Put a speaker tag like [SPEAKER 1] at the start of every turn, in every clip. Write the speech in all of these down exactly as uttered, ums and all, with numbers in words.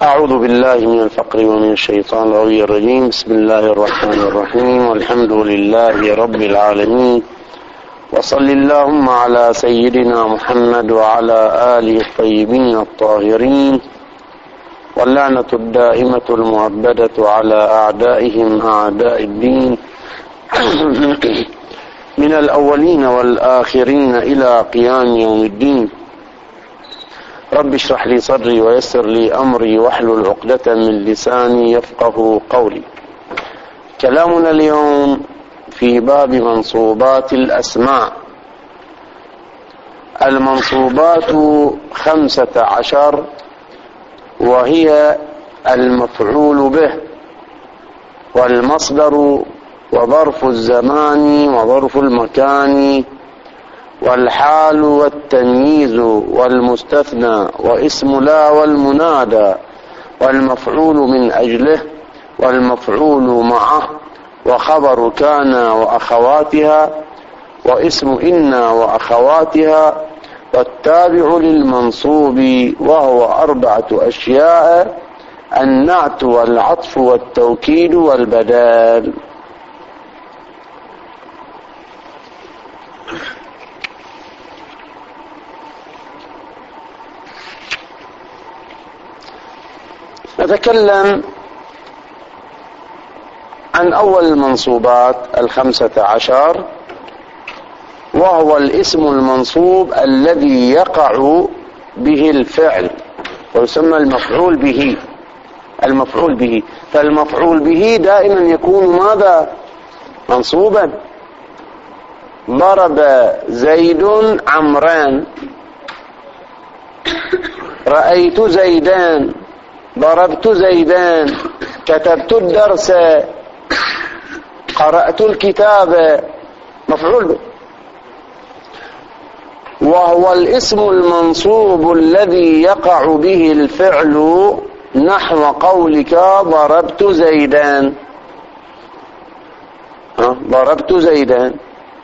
[SPEAKER 1] أعوذ بالله من الفقر ومن الشيطان الغوي الرجيم. بسم الله الرحمن الرحيم، والحمد لله رب العالمين، وصل اللهم على سيدنا محمد وعلى آله الطيبين الطاهرين، واللعنة الدائمة المؤبدة على أعدائهم أعداء الدين من الأولين والآخرين إلى قيام يوم الدين. رب اشرح لي صدري ويسر لي أمري واحلل عقدة من لساني يفقه قولي. كلامنا اليوم في باب منصوبات الأسماء. المنصوبات خمسة عشر، وهي المفعول به والمصدر وظرف الزمان وظرف المكان والحال والتمييز والمستثنى واسم لا والمنادى والمفعول من أجله والمفعول معه وخبر كان وأخواتها واسم إن وأخواتها والتابع للمنصوب، وهو أربعة أشياء: النعت والعطف والتوكيد والبدال. نتكلم عن أول المنصوبات الخمسة عشر، وهو الاسم المنصوب الذي يقع به الفعل ويسمى المفعول به. المفعول به فالمفعول به دائما يكون ماذا؟ منصوبا. ضرب زيد عمران، رأيت زيدان، ضربت زيدان، كتبت الدرس، قرأت الكتاب. مفعول به. وهو الاسم المنصوب الذي يقع به الفعل، نحو قولك ضربت زيدان. ضربت زيدان،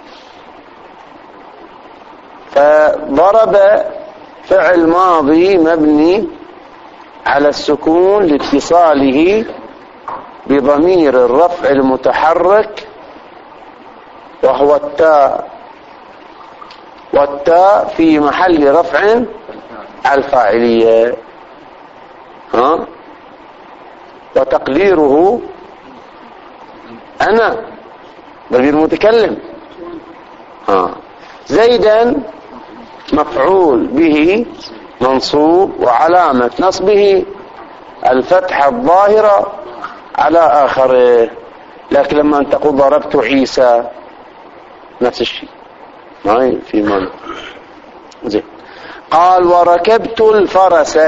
[SPEAKER 1] فضرب فعل ماضي مبني على السكون لاتصاله بضمير الرفع المتحرك وهو التاء، والتاء في محل رفع الفاعلية، ها وتقديره أنا، ضمير متكلم. ها زيدا مفعول به منصوب، وعلامة نصبه الفتحة الظاهرة على آخره. لكن لما تقول ضربت عيسى نفس الشيء، معي في من زين. قال وركبت الفرس،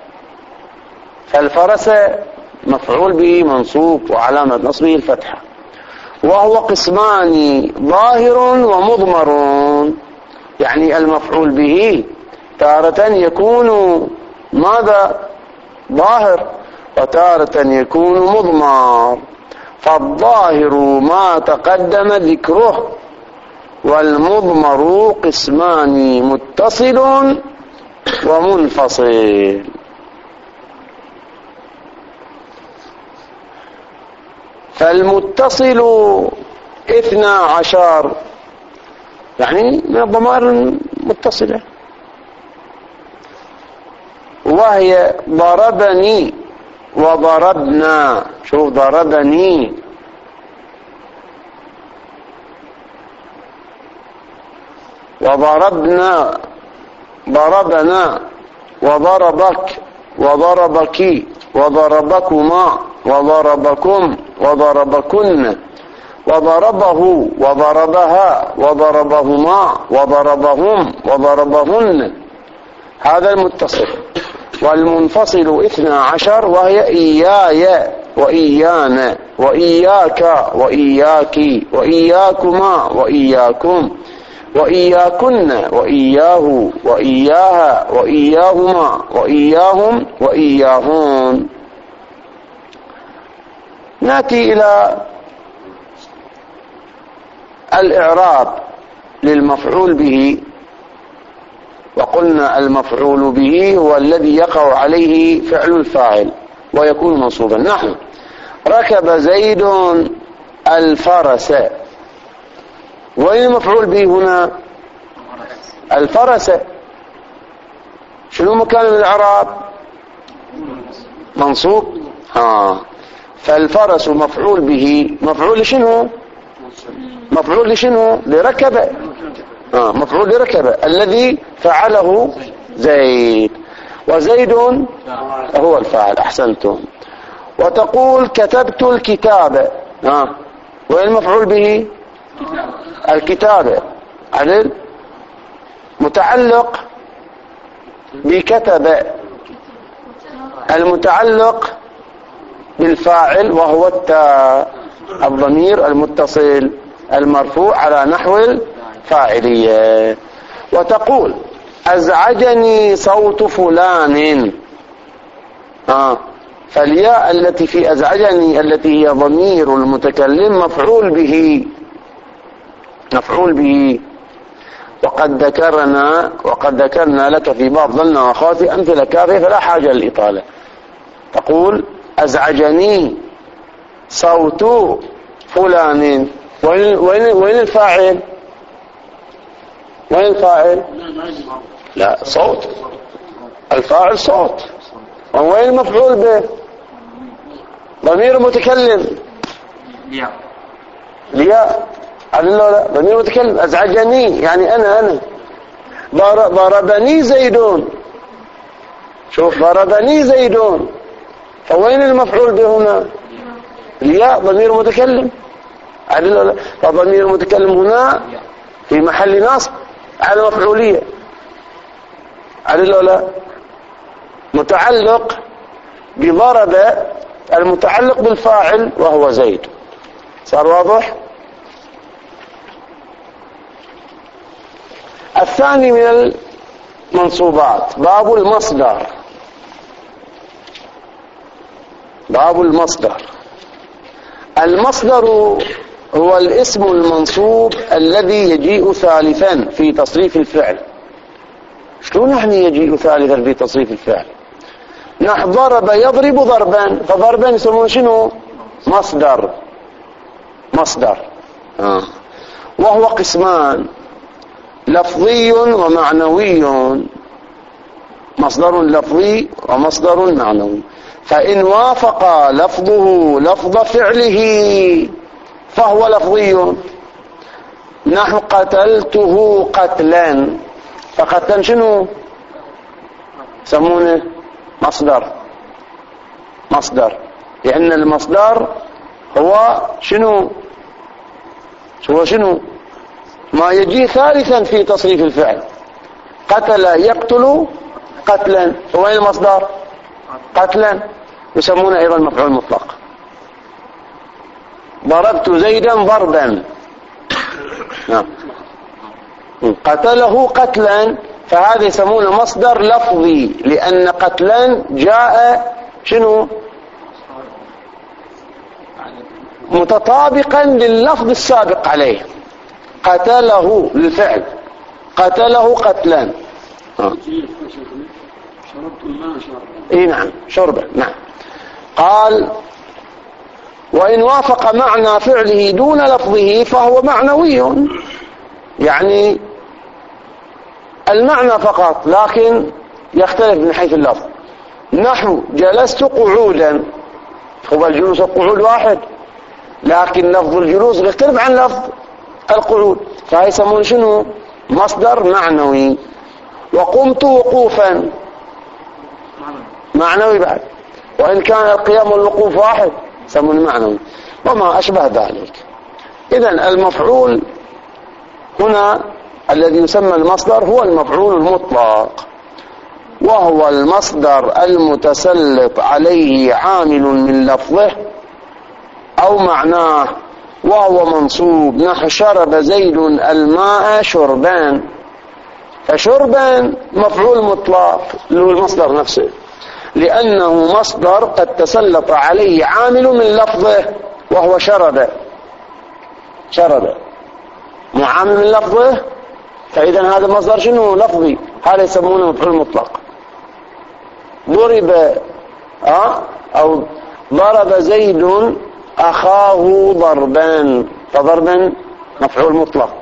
[SPEAKER 1] فالفرس مفعول به منصوب وعلامة نصبه الفتحة، وهو قسمان: ظاهر ومضمر. يعني المفعول به تارة يكون ماذا؟ ظاهر، وتارة يكون مضمر. فالظاهر ما تقدم ذكره، والمضمر قسمان: متصل ومنفصل. فالمتصل اثنى عشر، يعني من الضمائر المتصلة، وهي ضربني وضربنا. شوف، ضربني وضربنا، ضربنا وضربك وضربك وضربكما وضربكم وضربكن وضربه وضربها وضربهما وضربهم وضربهن. هذا المتصل. والمنفصل اثنى عشر، وهي إياي وإيانا وإياك وإياك وإياكما وإياكم وإياكن وإياه وإياها وإياهما وإياهم وإياهن. نأتي إلى الإعراب للمفعول به. وقلنا المفعول به هو الذي يقع عليه فعل الفاعل، ويكون منصوبا. نحن ركب زيد الفرس، وين المفعول به هنا؟ الفرس. شنو مكان الإعراب؟ منصوب. ها فالفرس مفعول به، مفعول لشنو؟ مفعول لشنو؟ لركب. ها مفعول لركب الذي فعله زيد، وزيد هو الفاعل. أحسنتم. وتقول كتبت الكتاب، ها وين المفعول به؟ الكتاب. عدل متعلق بكتب، المتعلق بالفاعل وهو التاء، الضمير المتصل المرفوع على نحو الفاعلية. وتقول أزعجني صوت فلان، آه فالياء التي في أزعجني التي هي ضمير المتكلم مفعول به، مفعول به. وقد ذكرنا وقد ذكرنا لك في بعض ظن وخاطئ أمثلة كافية فلا حاجة للإطالة. تقول أزعجني صوت فلان، وين وين وين الفاعل؟ وين الفاعل؟ لا صوت، الفاعل صوت. وين المفعول به؟ ضمير متكلم. لياء. لا ضمير متكلم. أزعجني يعني أنا أنا ضربني زيدون، شوف ضربني زيدون، فوين المفعول به هنا؟ لياء ضمير متكلم. عدل فضمير المتكلم هنا في محل نصب على مفعولية. عدل ولا متعلق بضرب، المتعلق بالفاعل وهو زيد. صار واضح؟ الثاني من المنصوبات باب المصدر. باب المصدر. المصدر هو الاسم المنصوب الذي يجيء ثالثا في تصريف الفعل. شلون يعني يجيء ثالثا في تصريف الفعل؟ نحو ضرب يضرب ضربا، فضربا يسمون شنو؟ مصدر. مصدر. آه. وهو قسمان، لفظي ومعنوي. مصدر لفظي ومصدر معنوي. فإن وافق لفظه لفظ فعله فهو لفظي. نحو قتلته قتلا، فقتلا شنو؟ يسمونه مصدر. مصدر لأن المصدر هو شنو؟ هو شنو؟ ما يجي ثالثا في تصريف الفعل. قتل يقتل قتلا، وين المصدر؟ قتلا، يسمونه أيضا مفعول مطلق. ضربت زيدا ضربا، نعم. قتله قتلا، فهذا يسمونه مصدر لفظي، لأن قتلا جاء شنو؟ متطابقا لللفظ السابق عليه. قتله للفعل، قتله قتلا. آه. اي نعم شربا. نعم. قال وإن وافق معنى فعله دون لفظه فهو معنوي، يعني المعنى فقط لكن يختلف من حيث اللفظ. نحو جلست قعودا، هو الجلوس والقعود واحد، لكن لفظ الجلوس يختلف عن لفظ القعود، فهي يسمون شنو؟ مصدر معنوي. وقمت وقوفا، معنوي بعد، وإن كان القيام والوقوف واحد يسمون معنوي، وما أشبه ذلك. إذن المفعول هنا الذي يسمى المصدر هو المفعول المطلق، وهو المصدر المتسلط عليه عامل من لفظه أو معناه، وهو منصوب. نحو شرب زيد الماء شربان، فشربان مفعول مطلق اللي هو المصدر نفسه، لأنه مصدر قد تسلط عليه عامل من لفظه وهو شرب. شرب معامل من لفظه، فإذا هذا مصدر شنو؟ لفظي، هذا يسمونه مفعول مطلق. ضرب آه أو ضرب زيد أخاه ضربان، فضربا مفعول مطلق،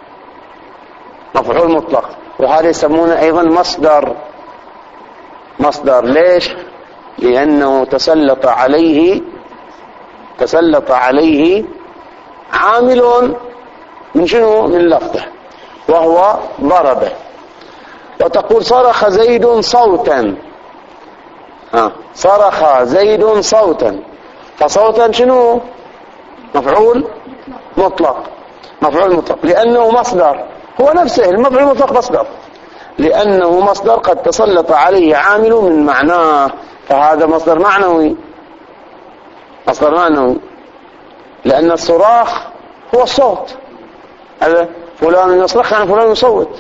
[SPEAKER 1] مفعول مطلق، وهذا يسمونه أيضا مصدر. مصدر ليش؟ لأنه تسلط عليه تسلط عليه عامل من شنو؟ من لفظه، وهو ضربه. وتقول صرخ زيد صوتا، ها صرخ زيد صوتا، فصوتا شنو؟ مفعول مطلق، مفعول مطلق لأنه مصدر، هو نفسه المفعول المطلق مصدر، لأنه مصدر قد تسلط عليه عامل من معناه، فهذا مصدر معنوي، مصدر معنوي، لأن الصراخ هو الصوت، هذا فلان يصرخ عن فلان يصوت،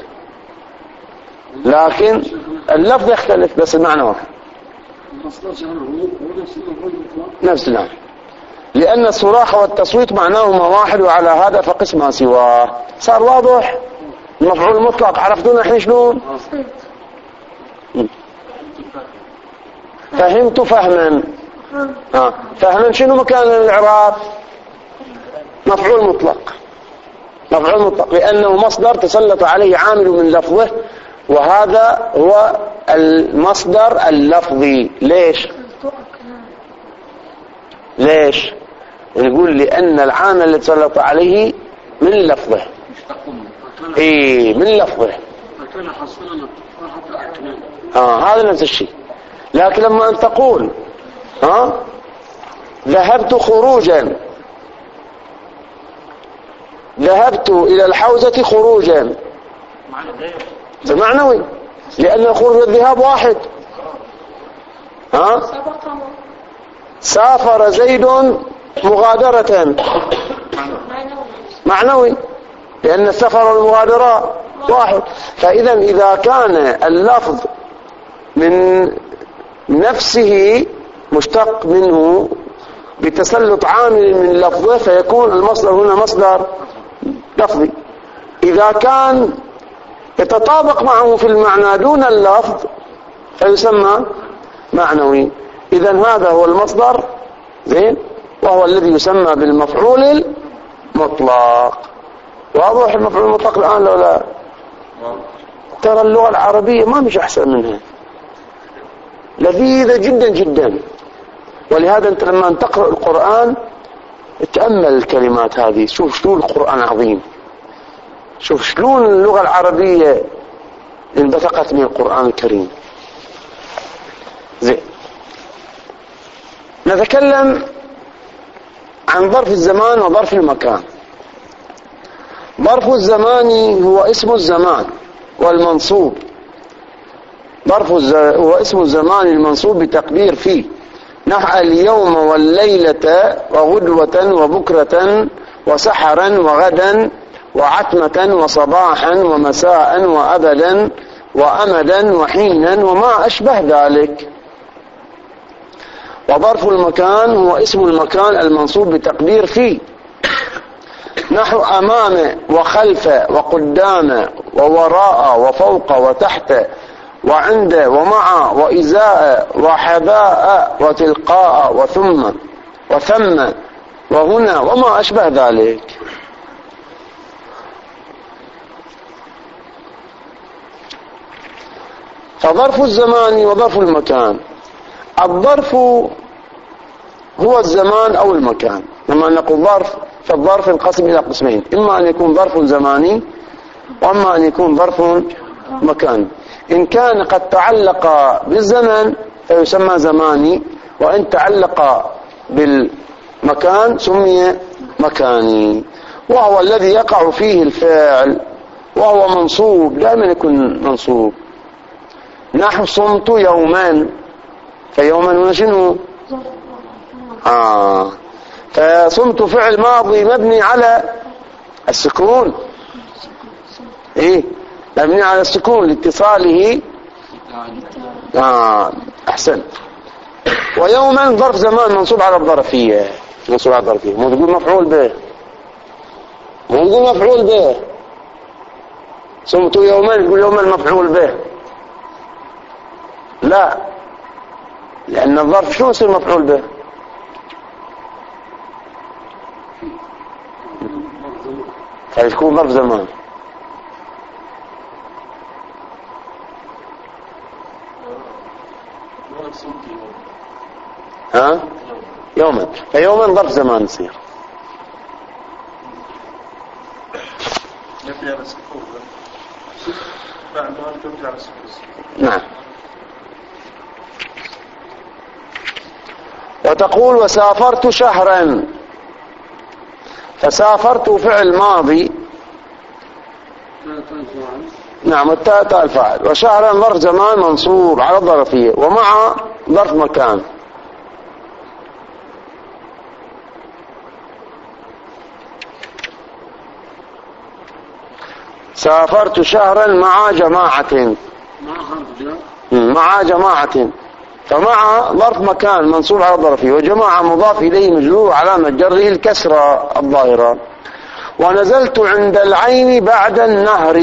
[SPEAKER 1] لكن اللفظ يختلف بس المعنى واحد، نفس المعنى، لأن الصراخ والتصويت معناهما واحد، وعلى هذا فقس ما سواه. صار واضح؟ المفعول المطلق عرفتونا احنا شلون؟ فهمت فهما. ها فهما شنو مكان الإعراب؟ مفعول مطلق، مفعول مطلق لأنه مصدر تسلط عليه عامل من لفظه، وهذا هو المصدر اللفظي. ليش؟ ليش؟ نقول لأن العامل اللي تسلط عليه من لفظه، ايه من لفظه، اه هذا نفس الشيء. لكن لما أن تقول ها ذهبت خروجا، ذهبت إلى الحوزة خروجا، معنوي، لأن الخروج والذهاب واحد. ها سافر زيد مغادرة، معنوي، لأن السفر والمغادرة واحد. فإذا إذا كان اللفظ من نفسه مشتق منه بتسلط عامل من لفظه، فيكون المصدر هنا مصدر لفظي. إذا كان يتطابق معه في المعنى دون اللفظ فيسمى معنوي. إذن هذا هو المصدر، زين، وهو الذي يسمى بالمفعول المطلق. واضح المفعول المطلق الآن لو لا؟ ترى اللغة العربية ما مش أحسن منها، لذيذة جدا جدا. ولهذا أنت لما تقرأ القرآن تأمل الكلمات هذه، شوف شلون القرآن عظيم، شوف شلون اللغة العربية انبثقت من القرآن الكريم. زين، نتكلم عن ظرف الزمان وظرف المكان. ظرف الزمان هو اسم الزمان والمنصوب، ظرف الز... هو اسم الزمان المنصوب بتقدير فيه، نحو اليوم والليلة وغدوة وبكرة وسحرا وغدا وعتمة وصباحا ومساء وأبدا وأمدا وحينا وما أشبه ذلك. وظرف المكان هو اسم المكان المنصوب بتقدير فيه، نحو أمام وخلف وقدام ووراء وفوق وتحت وعند ومع وإزاء وحذاء وتلقاء وثم وثم وهنا وما أشبه ذلك. فظرف الزمان وظرف المكان، الظرف هو الزمان أو المكان. لما نقول ظرف فالظرف ينقسم إلى قسمين، إما أن يكون ظرف زماني وإما أن يكون ظرف مكاني. إن كان قد تعلق بالزمن فيسمى زماني، وإن تعلق بالمكان سمي مكاني، وهو الذي يقع فيه الفعل وهو منصوب، دائما يكون منصوب. نحو صمت يوما، فيوما هنا شنو؟ آه فصمت فعل ماضي مبني على السكون، ايه مبني على السكون لاتصاله. آه احسن. ويوما ظرف زمان منصوب على الظرفية، منصوب على الظرفية، مو تقول مفعول به، مو تقول مفعول به. صمت يوما تقول يوما مفعول به، لا، لأن الظرف شو يصير مفعول به؟ فيكون ظرف زمان. ها؟ يوما. فيوما ظرف زمان يصير. نعم. وتقول وسافرت شهرا، فسافرت فعل ماضي. نعم والتاء تاء الفاعل، وشهرا ظرف زمان منصوب على الظرفية ومع ظرف مكان. سافرت شهرا مع جماعة، مع جماعة، فمع ظرف مكان منصوب على الظرفية، وجماعة مضاف إليه مجرور علامة جره الكسرة الظاهرة. ونزلت عند العين بعد النهر.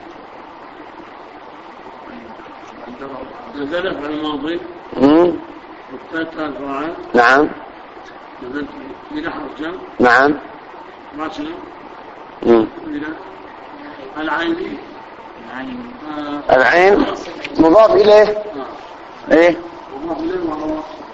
[SPEAKER 2] نزلت على الماضي والتاء الفاعل.
[SPEAKER 1] نعم.
[SPEAKER 2] نزلت إلى حرف.
[SPEAKER 1] نعم.
[SPEAKER 2] ماشي.
[SPEAKER 1] امم
[SPEAKER 2] العين.
[SPEAKER 1] آه. العين مضاف إليه. آه. إيه.
[SPEAKER 2] مضاف إليه وهو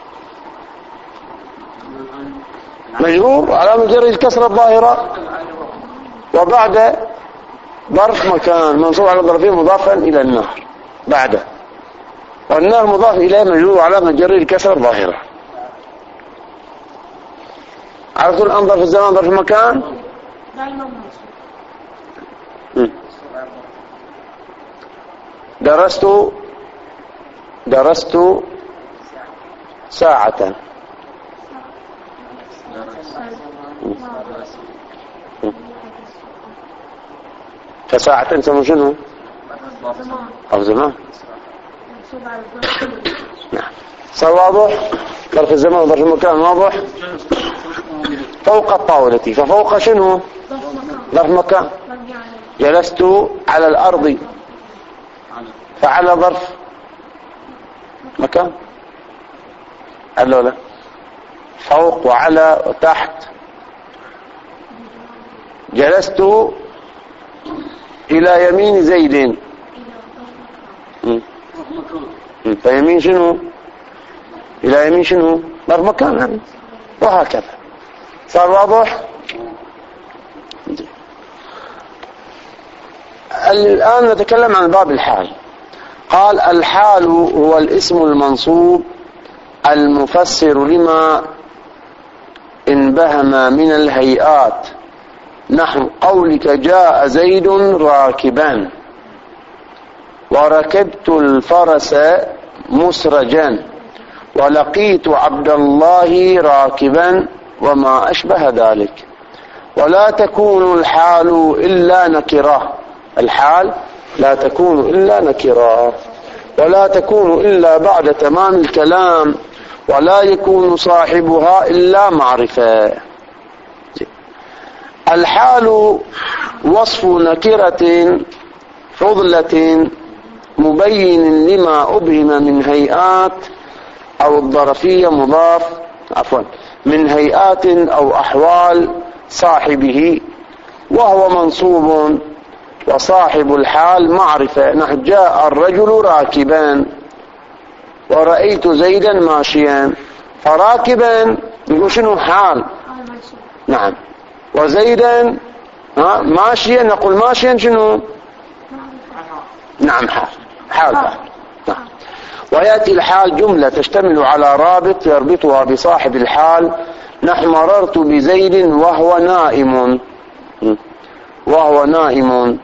[SPEAKER 1] مجرور علامة جره الكسرة الظاهرة، وبعد ظرف مكان منصوب على الظرفية مضافا إلى النهر بعده، والنهر مضاف إليه مجرور علامة جره الكسرة الظاهرة. عرفتوا الآن ظرف الزمان ظرف المكان؟ درست درست ساعة. فساعة تسمى شنو؟ ظرف زمان. نعم. صار واضح؟ ظرف الزمان وظرف المكان واضح؟ فوق الطاولة، ففوق شنو؟ ظرف مكان. جلست على الأرض، فعلى ظرف مكان. قال لا، فوق وعلى وتحت. جلست إلى يمين زيد. فيمين شنو؟ إلى يمين شنو؟ ظرف مكان يعني. وهكذا. صار واضح؟ الآن نتكلم عن باب الحال. قال الحال هو الاسم المنصوب المفسر لما انبهم من الهيئات، نحو قولك جاء زيد راكبا، وركبت الفرس مسرجا، ولقيت عبد الله راكبا، وما أشبه ذلك. ولا تكون الحال إلا نكرة، الحال لا تكون إلا نكرة، ولا تكون إلا بعد تمام الكلام، ولا يكون صاحبها إلا معرفة. الحال وصف نكرة فضلة مبين لما أبهم من هيئات، أو الظرفية مضاف عفوا من هيئات أو أحوال صاحبه، وهو منصوب. وصاحب الحال معرفة، نحو جاء الرجل راكبا، ورأيت زيدا ماشيا. فراكبا نقول شنو؟ حال. نعم. وزيدا ماشيا نقول ماشيا شنو؟ نعم حال. حال حال. نعم. ويأتي الحال جملة تشتمل على رابط يربطها بصاحب الحال، نحو مررت بزيد وهو نائم، وهو نائم.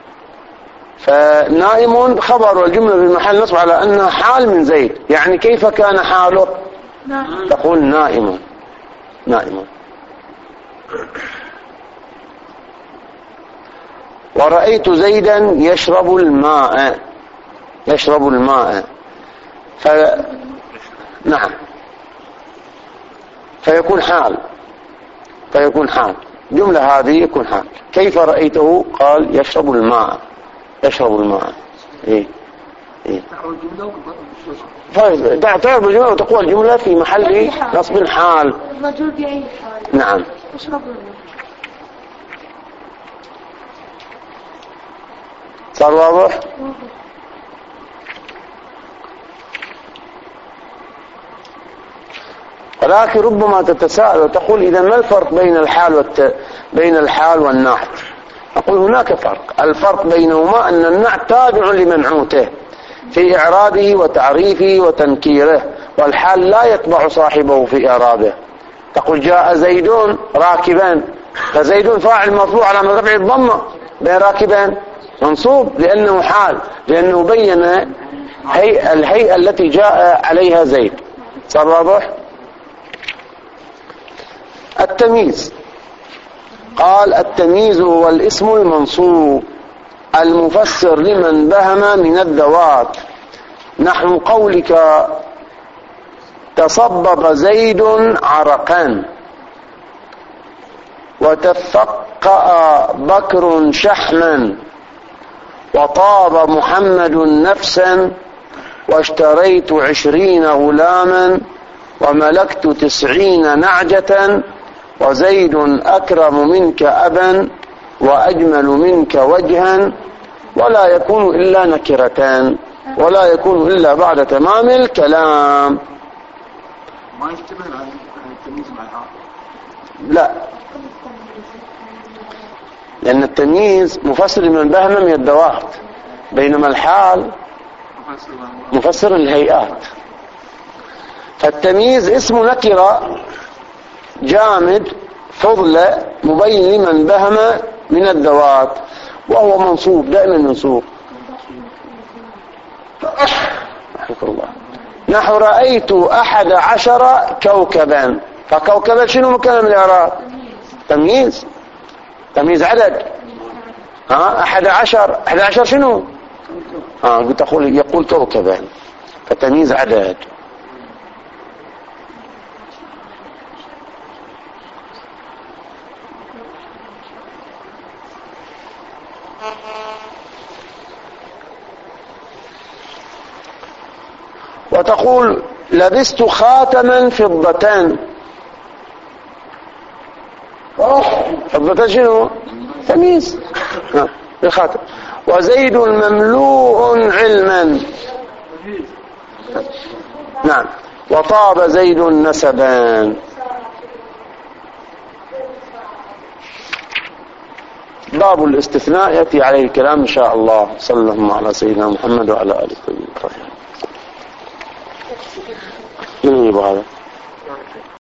[SPEAKER 1] فنائم خبر والجملة في محل نصب على أنها حال من زيد. يعني كيف كان حاله؟ تقول نائم. نائم. ورأيت زيدا يشرب الماء، يشرب الماء. ف نعم. فيكون حال، فيكون حال. جملة هذه يكون حال. كيف رأيته؟ قال يشرب الماء، يشرب الماء. إيه؟ إيه؟ طيب تعرف الجملة وتقوى الجملة في محل نصب حال.
[SPEAKER 3] الرجل بأي حال.
[SPEAKER 1] نعم.
[SPEAKER 3] اشرب
[SPEAKER 1] صار واضح؟ ولكن ربما تتساءل وتقول إذا ما الفرق بين الحال والت... بين الحال والنعت؟ أقول هناك فرق. الفرق بينهما أن النعت تابع لمنعوته في إعرابه وتعريفه وتنكيره، والحال لا يتبع صاحبه في إعرابه. تقول جاء زيدون راكبان، فزيدون فاعل مرفوع على رفع الضمة، بين راكبان منصوب لأنه حال، لأنه بين هي الهيئة التي جاء عليها زيد. صار واضح؟ التمييز، قال التمييز هو الاسم المنصوب المفسر لمن بهم من الذوات، نحو قولك تصبب زيد عرقا، وتفقأ بكر شحما، وطاب محمد نفسا، واشتريت عشرين غلاما، وملكت تسعين نعجة، وزيد أكرم منك أبا، وأجمل منك وجها، ولا يكون إلا نكرتان، ولا يكون إلا بعد تمام الكلام.
[SPEAKER 2] ما يشتبه عن التمييز مع الحال؟
[SPEAKER 1] لا، لأن التمييز مفسر من بهم من الذوات، بينما الحال مفسر الهيئات. فالتمييز اسم نكرة جامد فضل مبين لمن بهم من الذوات، وهو منصوب دائما منصوب. الله. نحو رأيت أحد عشر كوكبا، فكوكبا شنو مكان من الإعراب؟ تمييز، تمييز عدد. ها أحد عشر، أحد عشر شنو؟ ها قلت أقول يقول كوكبا، فتمييز عدد. وتقول لبست خاتما فضتان، فضتان شنو؟ تمييز الخاتم. وزيد مملوء علما، نعم. وطاب زيد نسبا. باب الاستثناء يأتي عليه الكلام إن شاء الله. صلى الله على سيدنا محمد وعلى آله الطيبين الطاهرين. من يبغى هذا؟